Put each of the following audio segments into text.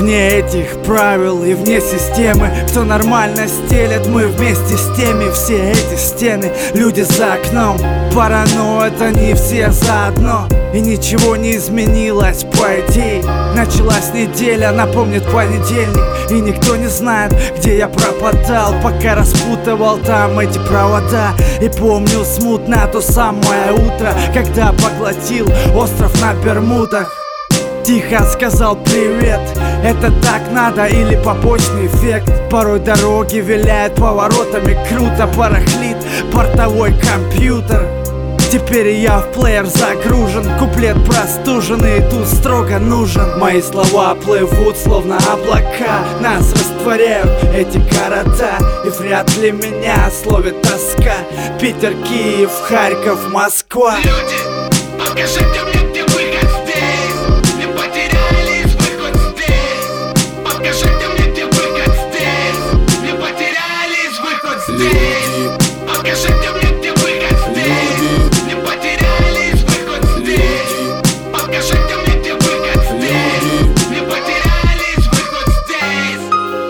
Вне этих правил и вне системы, кто нормально стелет, мы вместе с теми. Все эти стены, люди за окном, параноид, они все заодно. И ничего не изменилось, по идее. Началась неделя, напомнит понедельник. И никто не знает, где я пропадал, пока распутывал там эти провода. И помню смутно то самое утро, когда поглотил остров на Бермудах. Тихо сказал привет, это так надо или побочный эффект? Порой дороги виляют поворотами, круто барахлит бортовой компьютер. Теперь я в плеер загружен, куплет простуженный, тут строго нужен. Мои слова плывут словно облака, нас растворяют эти города. И вряд ли меня словит тоска. Питер, Киев, Харьков, Москва. Люди, покажите мне, где выход здесь. Не потерялись, выход здесь. Покажите мне, где выход здесь. Не потерялись, выход здесь. Покажите мне, где выход здесь. Не потерялись, выход здесь. Покажите мне, где выход здесь. Не потерялись, выход здесь.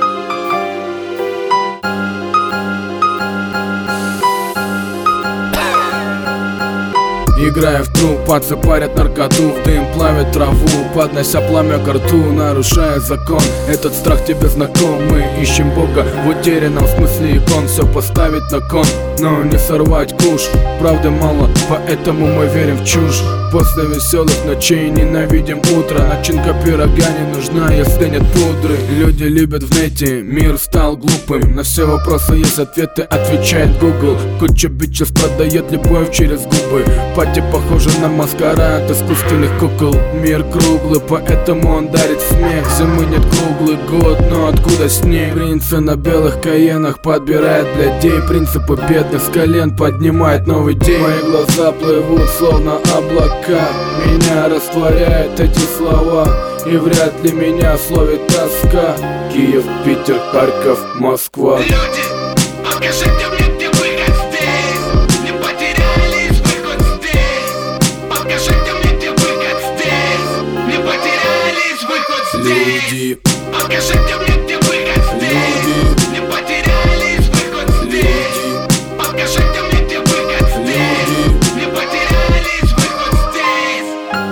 Играя в труп, пацы парят наркоту, в дым плавят траву, поднося пламя ко рту, нарушая закон. Этот страх тебе знаком, мы ищем Бога в утерянном смысле икон. Все поставить на кон, но не сорвать куш. Правды мало, поэтому мы верим в чушь. После веселых ночей ненавидим утро. Начинка пирога не нужна, если нет пудры. Люди любят в нете, мир стал глупым. На все вопросы есть ответы, отвечает Google. Куча бичев продает любовь через губы. Пати похожа на маскарад искусственных кукол. Мир круглый, поэтому он дарит смех. Зимы нет круглый год, но откуда снег? Принцы на белых каенах подбирает блядей. Принципы бедных с колен поднимает новый день. Мои глаза плывут словно облака, меня растворяют эти слова. И вряд ли меня словит тоска. Киев, Питер, Харьков, Москва. Люди, покажите мне, где выход здесь. Не потерялись, выход здесь. Покажите мне, где выход здесь. Не потерялись, выход здесь. Люди, Покажите мне, где выход здесь. Не потерялись, выход здесь. Покажите мне, где выход здесь. Не потерялись, выход здесь.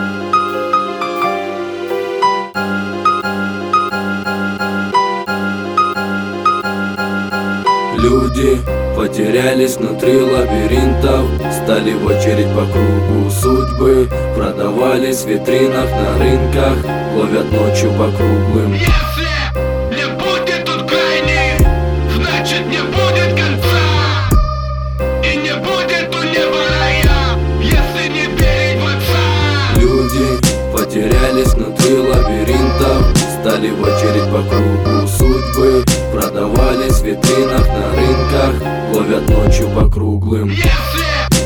Люди потерялись внутри лабиринтов, стали в очередь по кругу судьбы. Продавались в витринах на рынках, ловят ночью по круглым. Если не будет тут крайних, значит не будет конца. И не будет у неба рая, если не верить в отца. Люди потерялись внутри лабиринтов, стали в очередь по кругу судьбы. Продавались в витринах на рынках, ловят ночью по круглым. Если